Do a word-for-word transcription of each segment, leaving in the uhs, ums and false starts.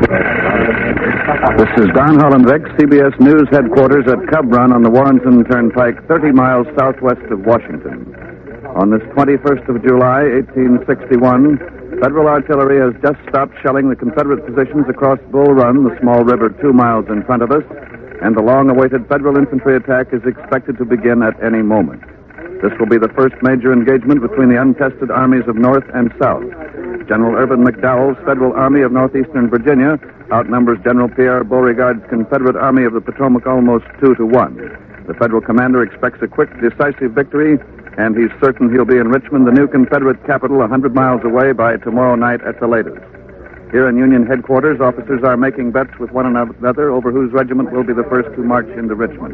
This is Don Hollenbeck, C B S News headquarters at Cub Run on the Warrenton Turnpike, thirty miles southwest of Washington. On this twenty-first of July, eighteen sixty-one, Federal artillery has just stopped shelling the Confederate positions across Bull Run, the small river two miles in front of us, and the long-awaited Federal infantry attack is expected to begin at any moment. This will be the first major engagement between the untested armies of North and South. General Irvin McDowell's Federal Army of Northeastern Virginia outnumbers General Pierre Beauregard's Confederate Army of the Potomac almost two to one. The Federal commander expects a quick, decisive victory, and he's certain he'll be in Richmond, the new Confederate capital, a hundred miles away by tomorrow night at the latest. Here in Union headquarters, officers are making bets with one another over whose regiment will be the first to march into Richmond.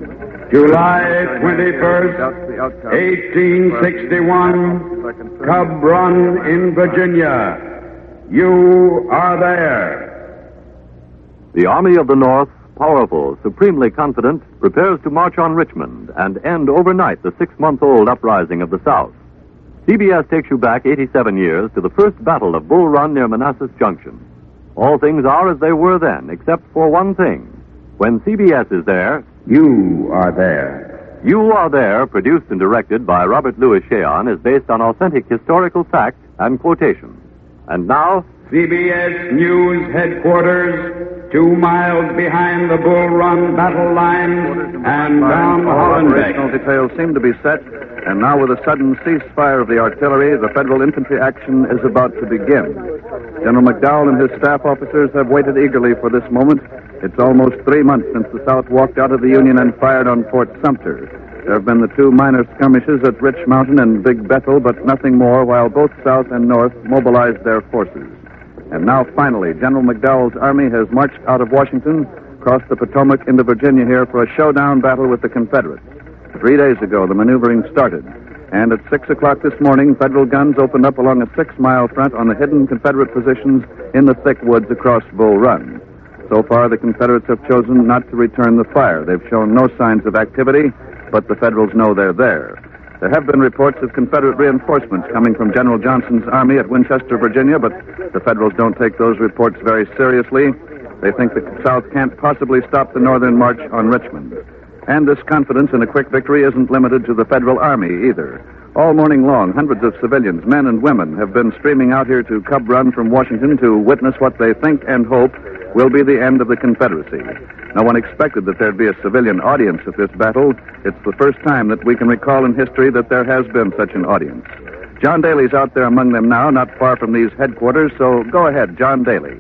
July twenty-first, eighteen sixty-one, Cub Run in Virginia. You are there. The Army of the North, powerful, supremely confident, prepares to march on Richmond and end overnight the six-month-old uprising of the South. C B S takes you back eighty-seven years to the first battle of Bull Run near Manassas Junction. All things are as they were then, except for one thing. When C B S is there, you are there. You Are There, produced and directed by Robert Louis Cheon, is based on authentic historical fact and quotation. And now, C B S News headquarters, two miles behind the Bull Run battle line, and Don Hollenbeck. Operational details seem to be set, and now with a sudden ceasefire of the artillery, the Federal infantry action is about to begin. General McDowell and his staff officers have waited eagerly for this moment. It's almost three months since the South walked out of the Union and fired on Fort Sumter. There have been the two minor skirmishes at Rich Mountain and Big Bethel, but nothing more, while both South and North mobilized their forces. And now, finally, General McDowell's army has marched out of Washington, crossed the Potomac into Virginia here for a showdown battle with the Confederates. Three days ago, the maneuvering started, and at six o'clock this morning, Federal guns opened up along a six-mile front on the hidden Confederate positions in the thick woods across Bull Run. So far, the Confederates have chosen not to return the fire. They've shown no signs of activity, but the Federals know they're there. There have been reports of Confederate reinforcements coming from General Johnson's army at Winchester, Virginia, but the Federals don't take those reports very seriously. They think the South can't possibly stop the northern march on Richmond. And this confidence in a quick victory isn't limited to the Federal Army either. All morning long, hundreds of civilians, men and women, have been streaming out here to Cub Run from Washington to witness what they think and hope will be the end of the Confederacy. No one expected that there'd be a civilian audience at this battle. It's the first time that we can recall in history that there has been such an audience. John Daly's out there among them now, not far from these headquarters, so go ahead, John Daly.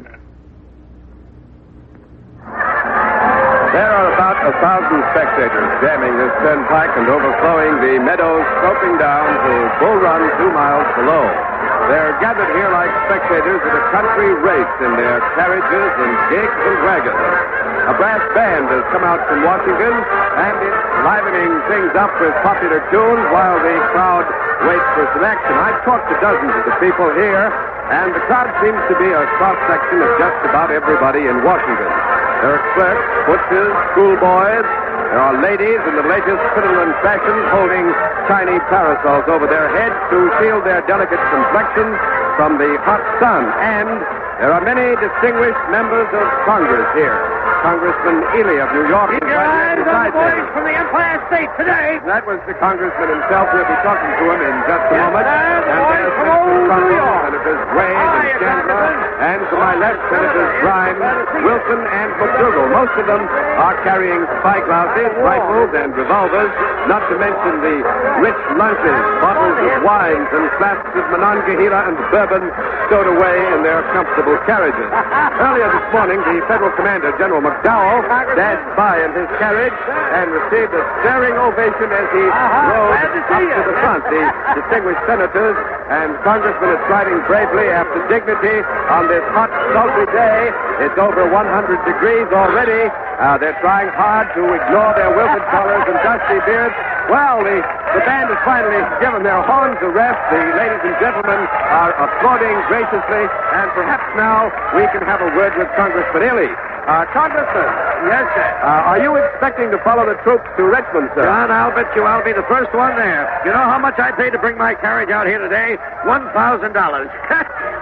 There are about a thousand spectators jamming this turnpike and overflowing the meadows, sloping down to Bull Run two miles below. They're gathered here like spectators at a country race in their carriages and gigs and wagons. A brass band has come out from Washington, and it's livening things up with popular tunes while the crowd waits for selection. I've talked to dozens of the people here, and the crowd seems to be a cross-section of just about everybody in Washington. There are clerks, butchers, schoolboys. There are ladies in the latest crinoline fashion holding tiny parasols over their heads to shield their delicate complexions from the hot sun. And there are many distinguished members of Congress here. Congressman Ely of New York. Keep your eyes on the boys from the Empire State today. That was the congressman himself. We'll be talking to him in just a Yes, moment. sir, the And boys there's from Senator old Trumbull, New York. Senators Wayne How are and you, Chandler, Congressman? and to my left, Senators Grimes, Wilson, and McDougal. Most of them are carrying spyglasses, rifles, and revolvers, not to mention the rich lunches, bottles of wines, and flasks of Monongahela and bourbon stowed away in their comfortable carriages. Earlier this morning, the federal commander, General McDowell, dashed by in his carriage and received a staring ovation as he rode glad to up see to you. the front. The distinguished senators and congressmen are striding bravely after dignity on this hot, sultry day. It's over one hundred degrees already. Uh, they're trying hard to ignore their wilted collars and dusty beards. Well, the, the band has finally given their horns a rest. The ladies and gentlemen are applauding graciously, and perhaps now we can have a word with Congressman Ely. Uh, Congressman. Yes, sir. Uh, are you expecting to follow the troops to Richmond, sir? John, I'll bet you I'll be the first one there. You know how much I paid to bring my carriage out here today? One thousand dollars.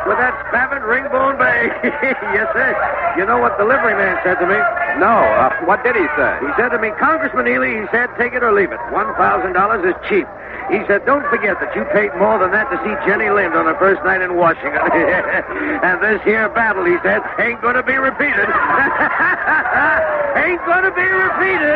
with that spavined ringbone bay. Yes, sir. You know what the livery man said to me? No. Uh, what did he say? He said to me, Congressman Ely, he said, take it or leave it. one thousand dollars is cheap. He said, don't forget that you paid more than that to see Jenny Lind on her first night in Washington. And this here battle, he said, ain't going to be repeated. Ain't going to be repeated.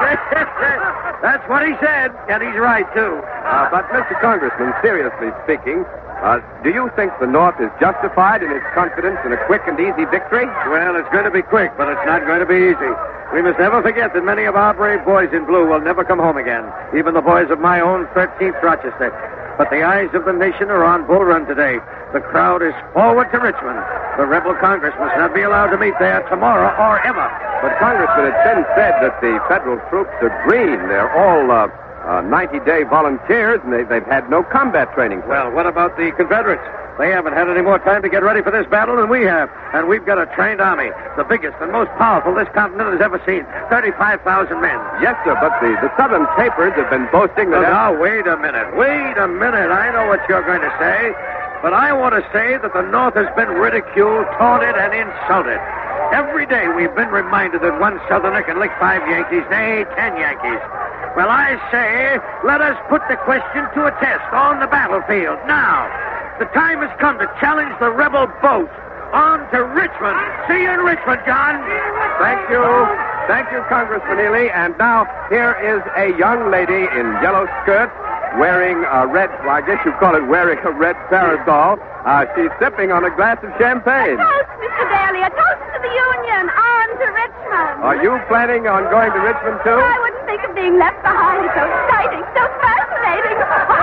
That's what he said, and he's right, too. Uh, but, Mister Congressman, seriously speaking, uh, do you think the North is justified in its confidence in a quick and easy victory? Well, it's going to be quick, but it's not going to be easy. We must never forget that many of our brave boys in blue will never come home again, even the boys of my own thirteenth Rochester. But the eyes of the nation are on Bull Run today. The crowd is forward to Richmond. The rebel Congress must not be allowed to meet there tomorrow or ever. But, Congressman, it's been said that the federal troops are green. They're all uh, uh, ninety-day volunteers, and they, they've had no combat training. Well, what about the Confederates? They haven't had any more time to get ready for this battle than we have. And we've got a trained army, the biggest and most powerful this continent has ever seen. thirty-five thousand men. Yes, sir, but the, the Southern papers have been boasting that... Oh, now, wait a minute. Wait a minute. I know what you're going to say. But I want to say that the North has been ridiculed, taunted, and insulted. Every day we've been reminded that one Southerner can lick five Yankees, nay, ten Yankees. Well, I say, let us put the question to a test on the battlefield. Now, the time has come to challenge the rebel boat on to Richmond. See you in Richmond, John. Thank you. Thank you, Congressman Ely. And now, here is a young lady in yellow skirts wearing a red, well, I guess you call it wearing a red parasol. Uh, she's sipping on a glass of champagne. A toast, Mister Daly. A toast to the Union. On to Richmond. Are you planning on going to Richmond, too? I wouldn't think of being left behind. So exciting. So fascinating.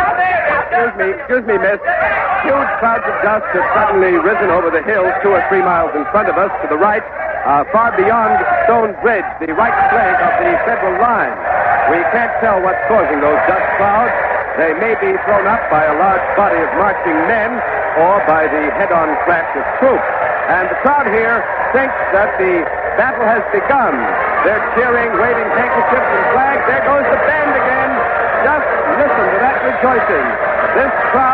Excuse me, excuse me, miss. Huge clouds of dust have suddenly risen over the hills two or three miles in front of us to the right, uh, far beyond Stone Bridge, the right flank of the federal line. We can't tell what's causing those dust clouds. They may be thrown up by a large body of marching men or by the head-on crash of troops. And the crowd here thinks that the battle has begun. They're cheering, waving handkerchiefs and flags. There goes the band again. Just listen to that rejoicing. This crowd...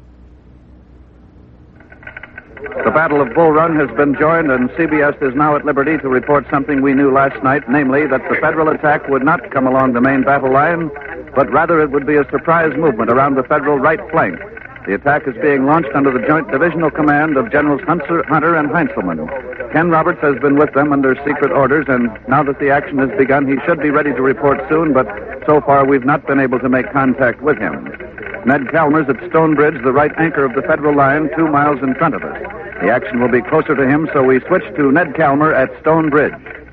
The Battle of Bull Run has been joined, and C B S is now at liberty to report something we knew last night, namely that the Federal attack would not come along the main battle line, but rather it would be a surprise movement around the Federal right flank. The attack is being launched under the joint divisional command of Generals Hunter, Hunter and Heintzelman. Ken Roberts has been with them under secret orders, and now that the action has begun, he should be ready to report soon, but so far we've not been able to make contact with him. Ned Calmer's at Stonebridge, the right anchor of the Federal line, two miles in front of us. The action will be closer to him, so we switch to Ned Calmer at Stonebridge.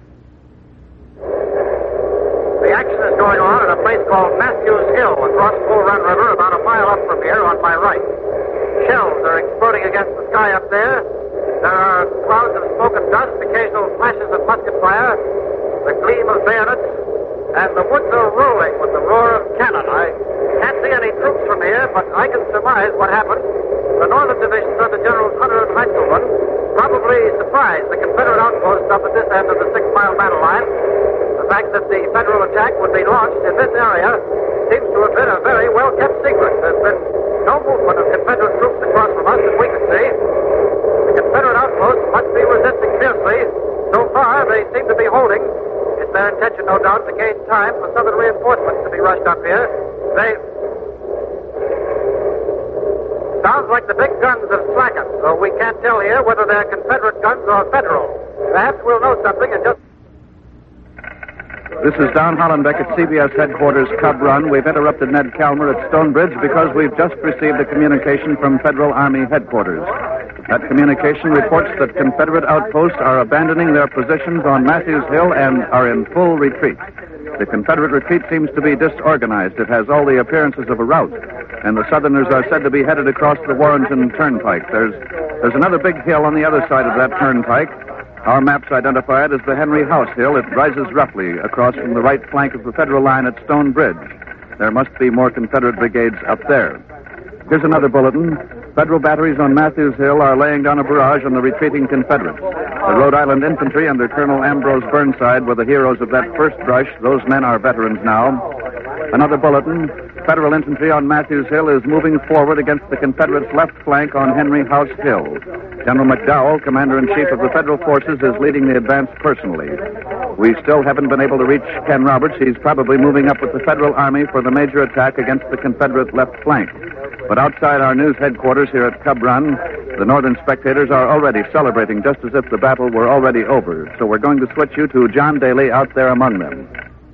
The action is going on at a place called Matthews Hill across Bull Run River, about a mile up from here on my right. Shells are exploding against the sky up there. There are clouds of smoke and dust, occasional flashes of musket fire, the gleam of bayonets, and the woods are rolling with the roar of cannon. I can't see any troops from here, but I can surmise what happened. The northern divisions under Generals Hunter and Heintzelman probably surprised the Confederate outposts up at this end of the six-mile battle line. The fact that the Federal attack would be launched in this area seems to have been a very well-kept secret. There's been no movement of Confederate troops across from us that we can see. The Confederate outposts must be resisting fiercely. So far, they seem to be holding. It's their intention, no doubt, to gain time for Southern reinforcements to be rushed up here. They... Sounds like the big guns have slackened, so we can't tell here whether they're Confederate guns or Federal. Perhaps we'll know something in just... This is Don Hollenbeck at C B S headquarters, Cub Run. We've interrupted Ned Calmer at Stonebridge because we've just received a communication from Federal Army headquarters. That communication reports that Confederate outposts are abandoning their positions on Matthews Hill and are in full retreat. The Confederate retreat seems to be disorganized. It has all the appearances of a rout, and the Southerners are said to be headed across the Warrenton Turnpike. There's, there's another big hill on the other side of that turnpike. Our maps identify it as the Henry House Hill. It rises roughly across from the right flank of the Federal line at Stone Bridge. There must be more Confederate brigades up there. Here's another bulletin. Federal batteries on Matthews Hill are laying down a barrage on the retreating Confederates. The Rhode Island Infantry under Colonel Ambrose Burnside were the heroes of that first brush. Those men are veterans now. Another bulletin. Federal infantry on Matthews Hill is moving forward against the Confederates' left flank on Henry House Hill. General McDowell, Commander-in-Chief of the Federal forces, is leading the advance personally. We still haven't been able to reach Ken Roberts. He's probably moving up with the Federal Army for the major attack against the Confederate left flank. But outside our news headquarters here at Cub Run, the Northern spectators are already celebrating just as if the battle were already over. So we're going to switch you to John Daly out there among them.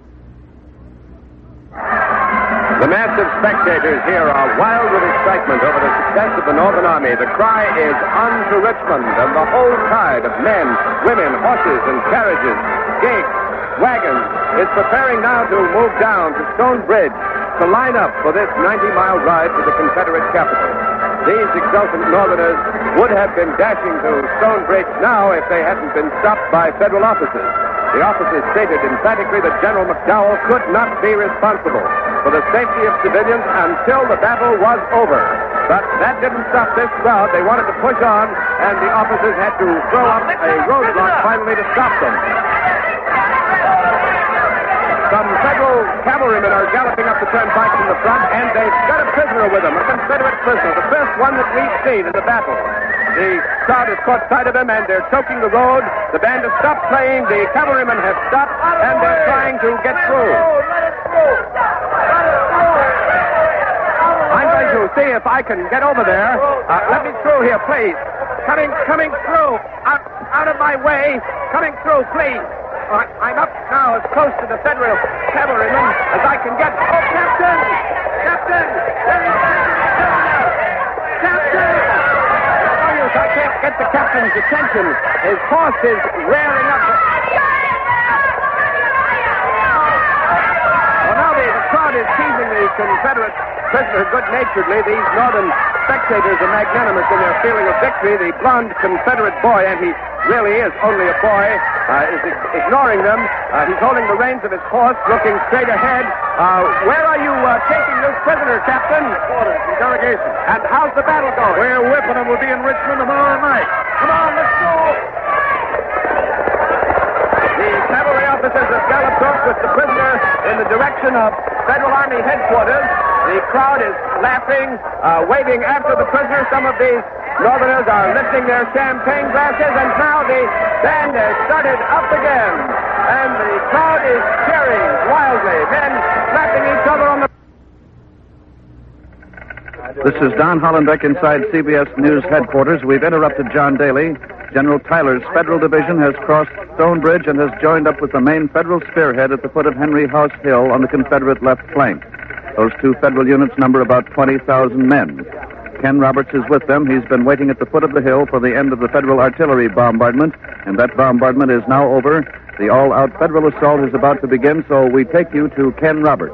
The massive spectators here are wild with excitement over the success of the Northern Army. The cry is on to Richmond, and the whole tide of men, women, horses, and carriages, gigs, wagons is preparing now to move down to Stone Bridge to line up for this ninety-mile ride to the Confederate capital. These exultant Northerners would have been dashing to Stone Bridge now if they hadn't been stopped by Federal officers. The officers stated emphatically that General McDowell could not be responsible for the safety of civilians until the battle was over. But that didn't stop this crowd. They wanted to push on, and the officers had to throw up a roadblock finally to stop them. Some Federal cavalrymen are galloping up the turnpike from the front, and they've got a prisoner with them, a Confederate prisoner, the first one that we've seen in the battle. The crowd has caught sight of him, and they're choking the road. The band has stopped playing. The cavalrymen have stopped, and they're trying to get through. I'm going to see if I can get over there. Uh, let me through here, please. Coming, coming through. Out, out of my way. Coming through, please. Uh, I'm up now as close to the Federal cavalrymen as I can get. Oh, Captain! Captain! There he is! Captain! I can't get the captain's attention. His horse is rearing up. Well, now the, the crowd is teasing the Confederate prisoner good-naturedly. These Northern spectators are magnanimous in their feeling of victory. The blond Confederate boy, and he really is only a boy, uh, is ig- ignoring them. Uh, he's holding the reins of his horse, looking straight ahead. Uh, where are you uh, taking this prisoner, Captain? Quarters, interrogation. And how's the battle going? We're whipping him. We'll be in Richmond tomorrow night. Come on, let's go. The cavalry officers have galloped off with the prisoner in the direction of Federal Army headquarters. The crowd is laughing, uh, waving after the prisoner. Some of these Northerners are lifting their champagne glasses, and now the band has started up again. And the crowd is cheering wildly, men slapping each other on the... This is Don Hollenbeck inside C B S News headquarters. We've interrupted John Daly. General Tyler's Federal Division has crossed Stone Bridge and has joined up with the main Federal spearhead at the foot of Henry House Hill on the Confederate left flank. Those two Federal units number about twenty thousand men. Ken Roberts is with them. He's been waiting at the foot of the hill for the end of the Federal artillery bombardment, and that bombardment is now over. The all-out Federal assault is about to begin, so we take you to Ken Roberts.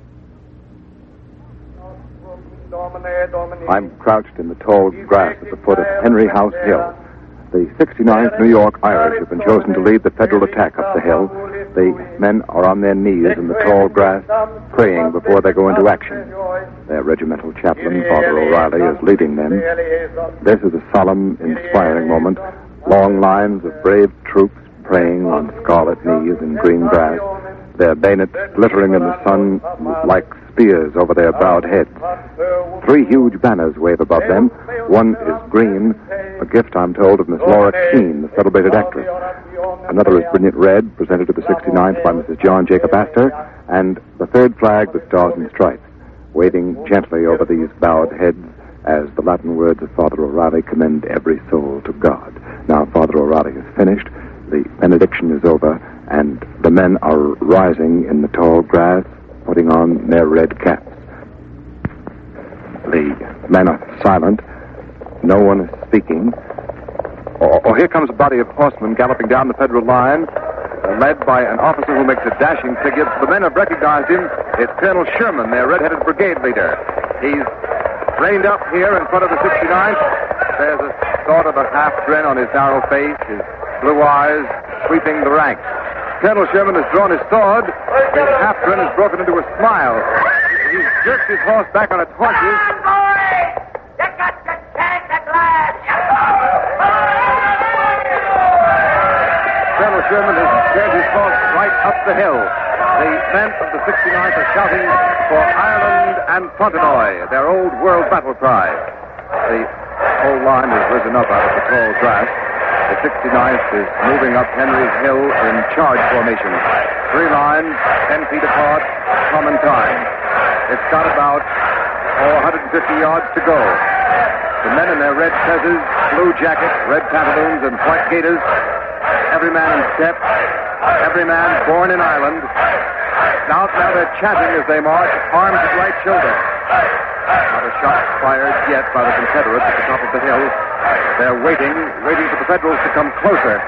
I'm crouched in the tall grass at the foot of Henry House Hill. The sixty-ninth New York Irish have been chosen to lead the Federal attack up the hill. The men are on their knees in the tall grass, praying before they go into action. Their regimental chaplain, Father O'Reilly, is leading them. This is a solemn, inspiring moment. Long lines of brave troops praying on scarlet knees in green grass, their bayonets glittering in the sun like spears over their bowed heads. Three huge banners wave above them. One is green, a gift, I'm told, of Miss Laura Keene, the celebrated actress. Another is brilliant red, presented to the sixty-ninth by Missus John Jacob Astor, and the third flag with stars and stripes, waving gently over these bowed heads as the Latin words of Father O'Reilly commend every soul to God. Now Father O'Reilly is finished, the benediction is over, and the men are rising in the tall grass, putting on their red caps. The men are silent. No one is speaking. Oh, oh, here comes a body of horsemen galloping down the Federal line, uh, led by an officer who makes a dashing figure. The men have recognized him. It's Colonel Sherman, their red-headed brigade leader. He's reined up here in front of the sixty-ninth. There's a sort of a half-grin on his narrow face, his blue eyes sweeping the ranks. Colonel Sherman has drawn his sword. His half-grin has broken into a smile. He's jerked his horse back on its haunches. Come on, boys! You got the chance at last! Colonel Sherman has turned his horse right up the hill. The men of the sixty-ninth are shouting for Ireland and Fontenoy, their old world battle cry. The whole line has risen up out of the tall grass. The sixty-ninth is moving up Henry's Hill in charge formation. Three lines, ten feet apart, common time. It's got about oh, one hundred fifty yards to go. The men in their red fezzes, blue jackets, red pantaloons, and white gaiters, every man in step, every man born in Ireland. Now, now they're chanting as they march, arms at right shoulder. Not a shot fired yet by the Confederates at the top of the hill. They're waiting, waiting for the Federals to come closer.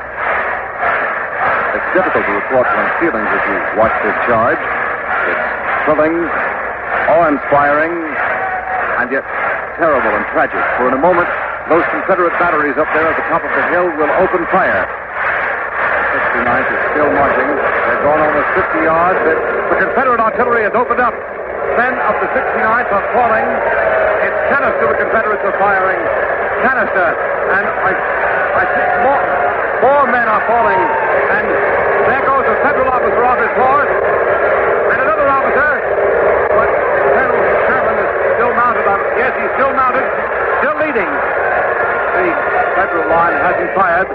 It's difficult to report one's feelings as you watch this charge. It's thrilling, awe-inspiring, and yet terrible and tragic. For in a moment, those Confederate batteries up there at the top of the hill will open fire. The sixty-ninth is still marching. They're gone almost fifty yards. The, the Confederate artillery has opened up. Men of the sixty-ninth are falling. It's canister the Confederates are firing. Canister. And I, I think more, more men are falling. And there goes a Federal officer off his horse. And another officer. But Colonel Sherman is still mounted on. Yes, he's still mounted. Still leading. The Federal line hasn't fired.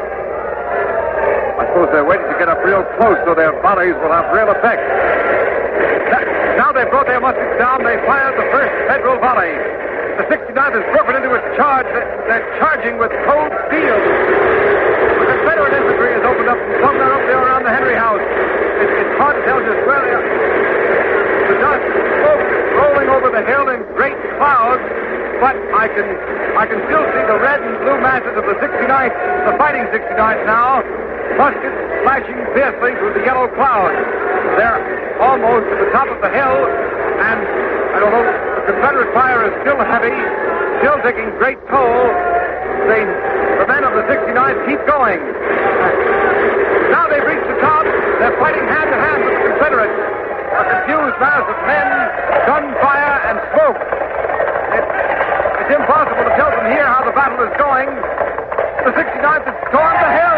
I suppose they're waiting to get up real close so their volleys will have real effect. Now they've brought their muskets down. They fired the first Federal volley. The sixty-ninth has broken into its charge. They're charging with cold steel. The Confederate infantry has opened up and come up there around the Henry House. It, it's hard to tell just where they are. The dust and smoke is rolling over the hill in great clouds, but I can I can still see the red and blue masses of the sixty-ninth, the fighting sixty-ninth now, muskets flashing fiercely through the yellow clouds. They're almost at the top of the hill, and, and although the Confederate fire is still heavy, still taking great toll, the, the men of the sixty-ninth keep going. Now they've reached the top. They're fighting hand to hand with the Confederates. A confused mass of men, gunfire, and smoke. It's, it's impossible to tell from here how the battle is going. The sixty-ninth has stormed the hill.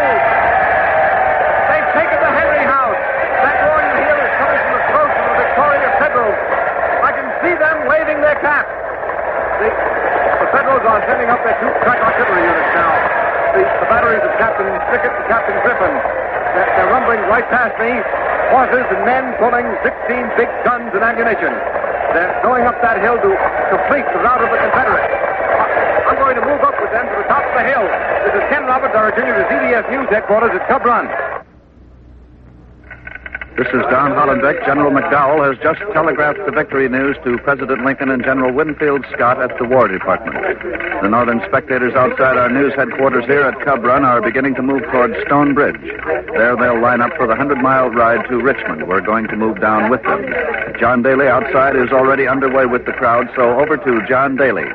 They've taken the Henry House. That roar you hear is coming from the throats of the victorious Federals. I can see them waving their caps. The, the Federals are sending up their two crack artillery units now. The, the batteries of Captain Pickett and Captain Griffin. They're, they're rumbling right past me. Horses and men pulling sixteen big guns and ammunition. They're going up that hill to complete the rout of the Confederates. I'm going to move up with them to the top of the hill. This is Ken Roberts, our junior to Z D S News headquarters at Cub Run. This is Don Hollenbeck. General McDowell has just telegraphed the victory news to President Lincoln and General Winfield Scott at the War Department. The northern spectators outside our news headquarters here at Cub Run are beginning to move towards Stone Bridge. There they'll line up for the hundred-mile ride to Richmond. We're going to move down with them. John Daly outside is already underway with the crowd, so over to John Daly.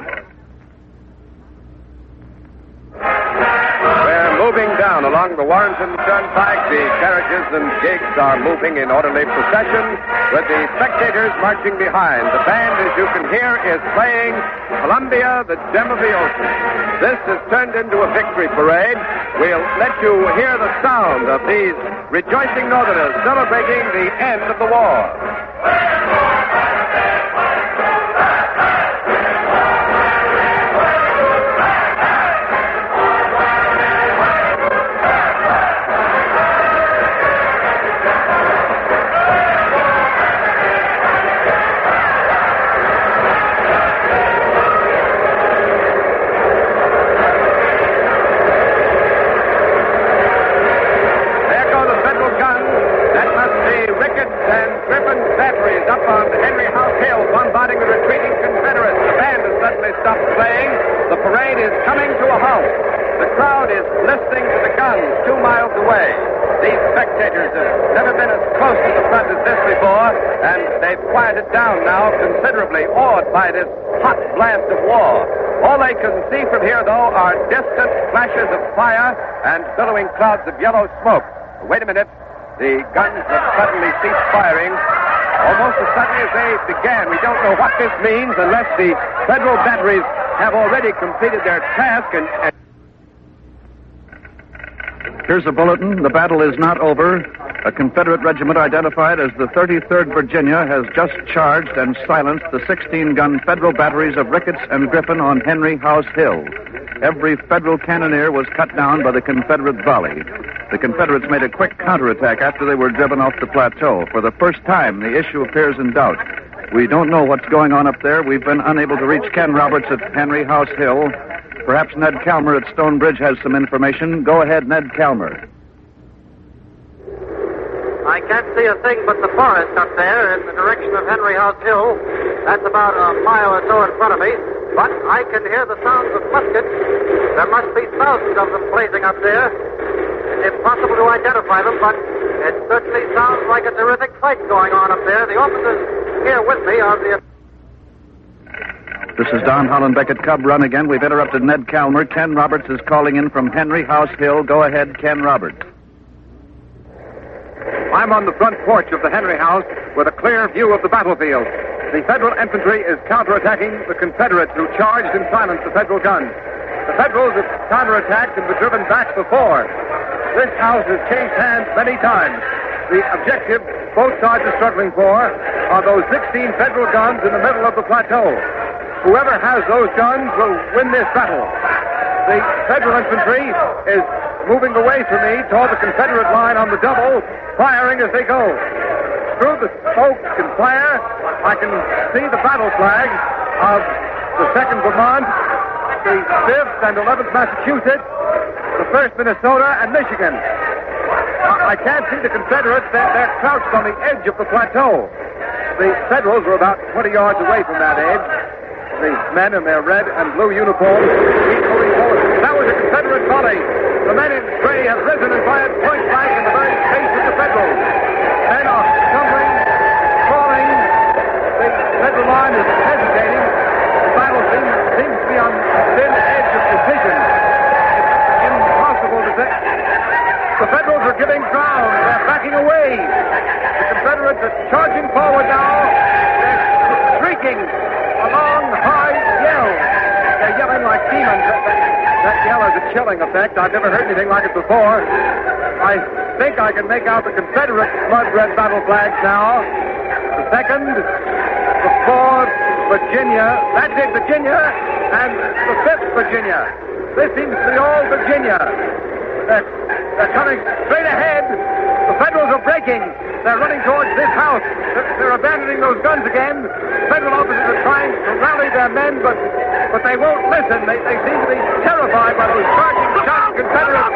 Moving down along the Warrenton Turnpike, the carriages and gigs are moving in orderly procession with the spectators marching behind. The band, as you can hear, is playing Columbia, the Gem of the Ocean. This has turned into a victory parade. We'll let you hear the sound of these rejoicing Northerners celebrating the end of the war. By this hot blast of war. All they can see from here, though, are distant flashes of fire and billowing clouds of yellow smoke. Wait a minute. The guns have suddenly ceased firing, almost as suddenly as they began. We don't know what this means unless the Federal batteries have already completed their task and... and... Here's a bulletin. The battle is not over. A Confederate regiment identified as the thirty-third Virginia has just charged and silenced the sixteen-gun Federal batteries of Ricketts and Griffin on Henry House Hill. Every Federal cannoneer was cut down by the Confederate volley. The Confederates made a quick counterattack after they were driven off the plateau. For the first time, the issue appears in doubt. We don't know what's going on up there. We've been unable to reach Ken Roberts at Henry House Hill. Perhaps Ned Calmer at Stone Bridge has some information. Go ahead, Ned Calmer. I can't see a thing but the forest up there in the direction of Henry House Hill. That's about a mile or so in front of me. But I can hear the sounds of muskets. There must be thousands of them blazing up there. It's impossible to identify them, but it certainly sounds like a terrific fight going on up there. The officers here with me are the... This is Don Hollenbeck at Cub Run again. We've interrupted Ned Calmer. Ken Roberts is calling in from Henry House Hill. Go ahead, Ken Roberts. I'm on the front porch of the Henry House with a clear view of the battlefield. The Federal infantry is counterattacking the Confederates who charged and silenced the Federal guns. The Federals have counterattacked and been driven back before. This house has changed hands many times. The objective both sides are struggling for are those sixteen Federal guns in the middle of the plateau. Whoever has those guns will win this battle. The Federal infantry is moving away from me toward the Confederate line on the double, firing as they go. Through the smoke and flare, I can see the battle flags of the second Vermont, the fifth and eleventh Massachusetts, the first Minnesota, and Michigan. I can't see the Confederates. They're, they're crouched on the edge of the plateau. The Federals are about twenty yards away from that edge. The men in their red and blue uniforms keep moving forward. That was a Confederate volley. The men in gray have risen and fired point blank in the very face of the Federals. Men are stumbling, falling. The Federal line is hesitating. The battle seems, seems to be on a thin edge of decision. It's impossible to say. The Federals are giving ground. They're backing away. The Confederates are charging forward now. They're shrieking a long, high yell. They're yelling like demons. That, that, that yell has a chilling effect. I've never heard anything like it before. I think I can make out the Confederate blood-red battle flags now. The second, the fourth, Virginia. That's it, Virginia. And the fifth, Virginia. This seems to be all Virginia. They're, they're coming straight ahead. The Federals are breaking. They're running towards this house. They're, they're abandoning those guns again. Federal officers are trying to rally their men, but but they won't listen. They, they seem to be terrified by those charging, shouting Confederates.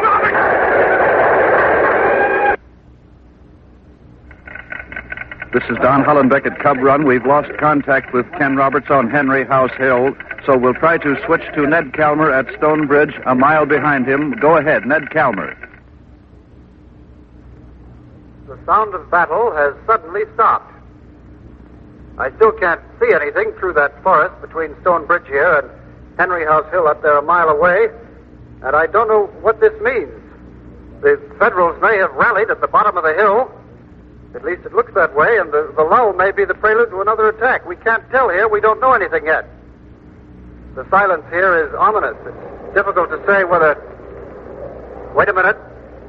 This is Don Hollenbeck at Cub Run. We've lost contact with Ken Roberts on Henry House Hill, so we'll try to switch to Ned Calmer at Stone Bridge, a mile behind him. Go ahead, Ned Calmer. The sound of battle has suddenly stopped. I still can't see anything through that forest between Stone Bridge here and Henry House Hill up there a mile away, and I don't know what this means. The Federals may have rallied at the bottom of the hill. At least it looks that way, and the, the lull may be the prelude to another attack. We can't tell here. We don't know anything yet. The silence here is ominous. It's difficult to say whether... Wait a minute.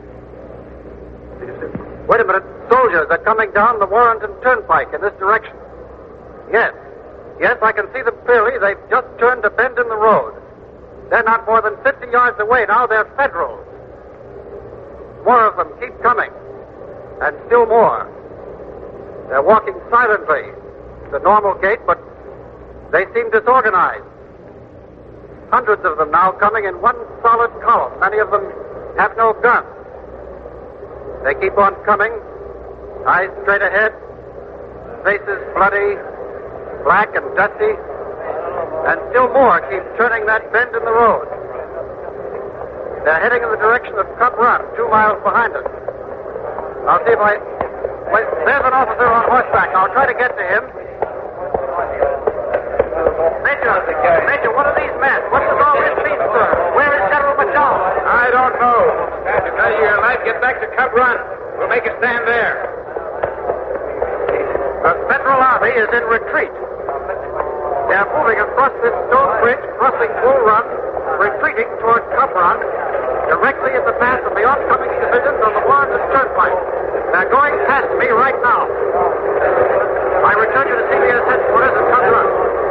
Wait a minute. Soldiers are coming down the Warrenton Turnpike in this direction. Yes. Yes, I can see them clearly. They've just turned a bend in the road. They're not more than fifty yards away now. They're Federals. More of them keep coming. And still more. They're walking silently. It's a normal gait, but they seem disorganized. Hundreds of them now coming in one solid column. Many of them have no guns. They keep on coming, eyes straight ahead, faces bloody, black and dusty, and still more keep turning that bend in the road. They're heading in the direction of Cub Run, two miles behind us. I'll see if I... Wait, there's an officer on horseback. I'll try to get to him. Major, Major, what are these men? What does all this mean, sir? Where is General McDowell? I don't know. To tell you your life, get back to Cub Run. We'll make a stand there. The Federal Army is in retreat. They're moving across this stone bridge, crossing Bull Run, retreating toward Cub Run, directly in the path of the oncoming divisions on the Warrenton Turnpike. They're going past me right now. I return you to C B S headquarters at Cub Run.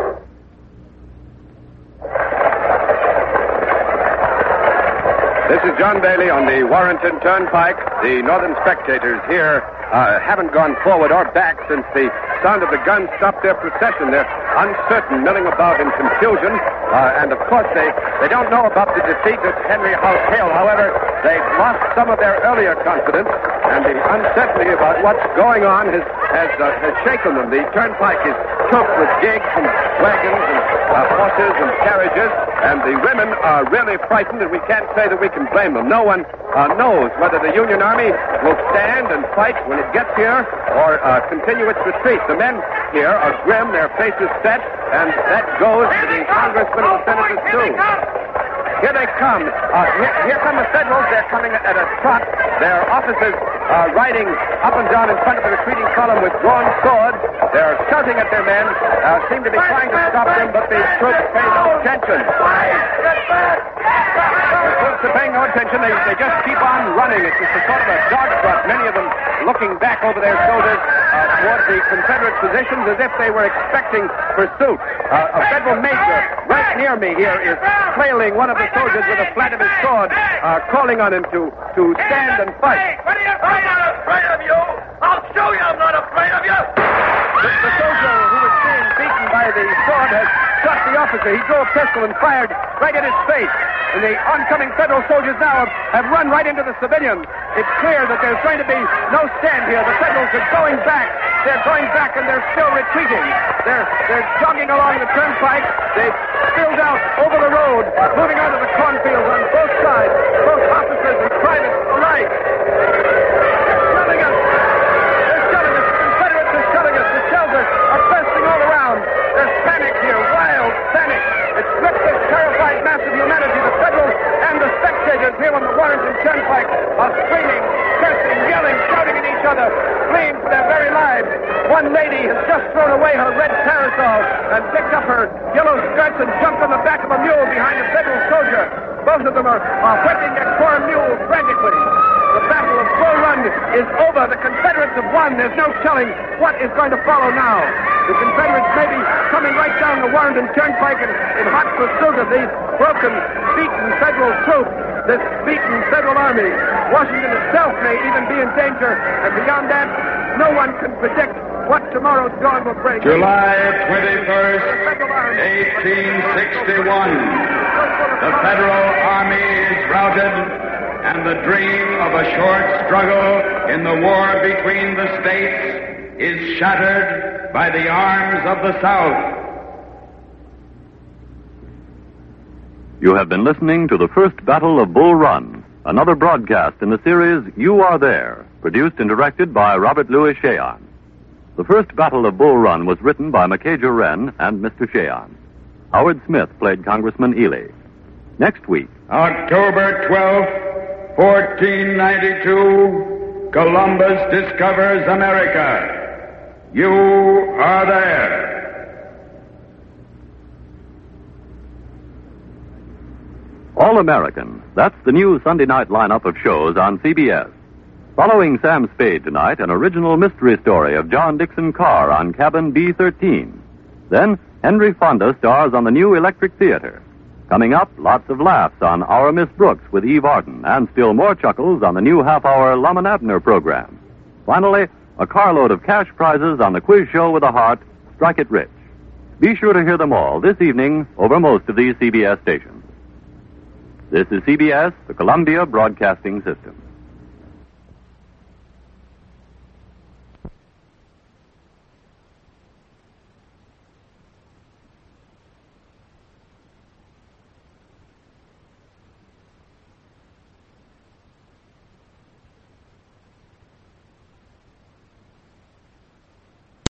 This is John Bailey on the Warrenton Turnpike. The Northern spectators here uh, haven't gone forward or back since the sound of the guns stopped their procession. They're uncertain, milling about in confusion. Uh, and, of course, they, they don't know about the defeat at Henry House Hill. However, they've lost some of their earlier confidence, and the uncertainty about what's going on has, has, uh, has shaken them. The turnpike is choked with gigs and wagons and uh, horses and carriages, and the women are really frightened, and we can't say that we can blame them. No one uh, knows whether the Union Army will stand and fight when it gets here or uh, continue its retreat. The men here are grim, their faces set, and that goes to the congressmen and the senators, too. Here they come. Uh, here, here come the Federals. They're coming at a trot. Their officers are riding up and down in front of the retreating column with drawn swords. They're shouting at their men, uh, seem to be trying to stop them, but the troops pay no attention. The troops are paying no attention. They, they just keep on running. It's just a sort of a dog trot, many of them looking back over their shoulders uh, toward the Confederate positions as if they were expecting pursuit. Uh, a Federal major right near me here is trailing one of the soldiers with the flat of his sword, uh, calling on him to, to stand and fight. Hey, what are you? I'm not afraid of you. I'll show you I'm not afraid of you. The, the soldier who was being beaten by the sword has shot the officer. He drew a pistol and fired right at his face. And the oncoming Federal soldiers now have, have run right into the civilians. It's clear that there's going to be no stand here. The Federals are going back. They're going back and they're still retreating. They're, they're jogging along the turnpike. They've spilled out over the road, moving out of the cornfields on both sides, both officers and privates alike. They're shelling us. They're shelling us. The Confederates are shelling us. The shells are, are bursting all around. There's panic here, wild panic. It's gripped this terrified mass of humanity. The Federals and the spectators here on the Warrenton Turnpike are screaming, cursing, yelling, shouting at each other, fleeing for their very lives. One lady has just thrown away her red parasol and picked up her yellow skirts and jumped on the back of a mule behind a Federal soldier. Both of them are, are whipping their poor mule frantically. The Battle of Bull Run is over. The Confederates have won. There's no telling what is going to follow now. The Confederates may be coming right down the Warrenton Turnpike in, in hot pursuit of these broken, beaten Federal troops, this beaten Federal Army. Washington itself may even be in danger, and beyond that, no one can predict what tomorrow's dawn will bring. July twenty-first, eighteen sixty-one. The Federal Army is routed, and the dream of a short struggle in the war between the states is shattered by the arms of the South. You have been listening to the first Battle of Bull Run, another broadcast in the series You Are There, produced and directed by Robert Louis Cheon. The first Battle of Bull Run was written by Macajah Wren and Mister Cheon. Howard Smith played Congressman Ely. Next week, October twelfth, fourteen ninety-two, Columbus discovers America. You are there. All American. That's the new Sunday night lineup of shows on C B S. Following Sam Spade tonight, an original mystery story of John Dixon Carr on cabin B thirteen. Then, Henry Fonda stars on the new Electric Theater. Coming up, lots of laughs on Our Miss Brooks with Eve Arden, and still more chuckles on the new half-hour Lum and Abner program. Finally, a carload of cash prizes on the quiz show with a heart, Strike It Rich. Be sure to hear them all this evening over most of these C B S stations. This is C B S, the Columbia Broadcasting System.